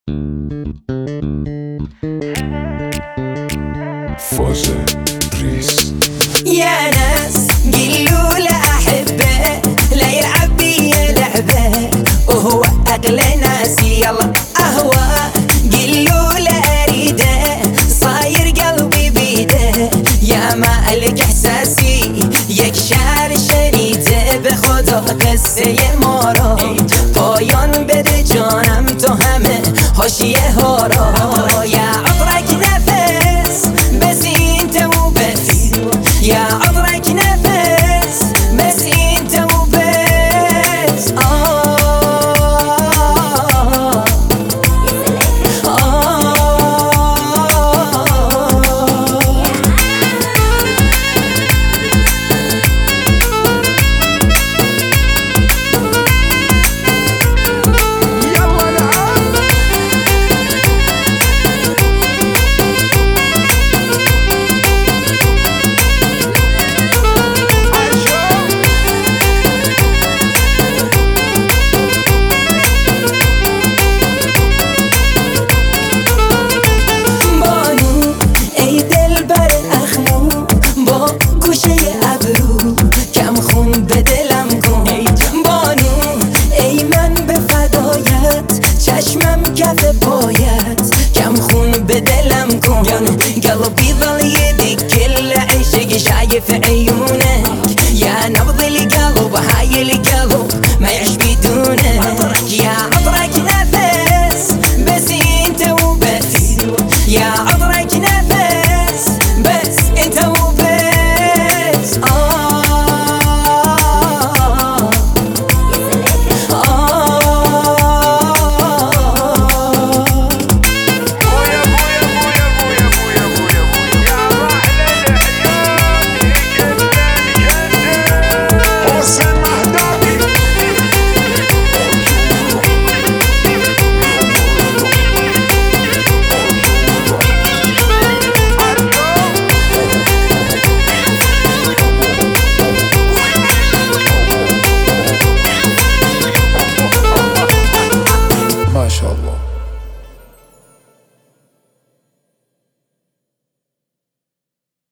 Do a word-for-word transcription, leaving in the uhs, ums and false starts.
فاز ريس. يا ناس قلوا له أحبه لا يلعب بي لعبه وهو أغلى ناسي يلا أهواه. قلوا له أريده صاير قلبي بيده يا مالك إحساسي يكشار شريته بخدا قصه مارا پایان بده جانم تو همه حاشیه ها را. یا عطرك نفس بس انت وبس يا عطرك نفس بس انت وبس. آه کف پایت کم خون به دلم کن قلبی ظل یدی کل عشق شايف عيون